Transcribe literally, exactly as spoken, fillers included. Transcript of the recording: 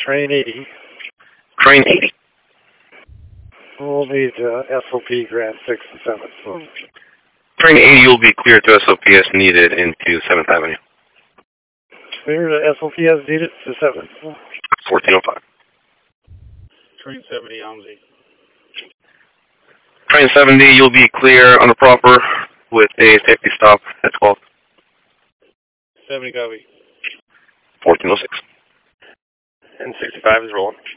Train eighty. Train eighty. We'll need uh, S O P Grant six and seven. So. Train eighty will be clear to S O P as needed into seventh Avenue. Clear to S O P as needed to seventh. fourteen oh five. Train seventy, Omzi. Train seventy, you'll be clear on the proper with a safety stop at twelve. seventy, copy. fourteen oh six. And sixty-five is rolling.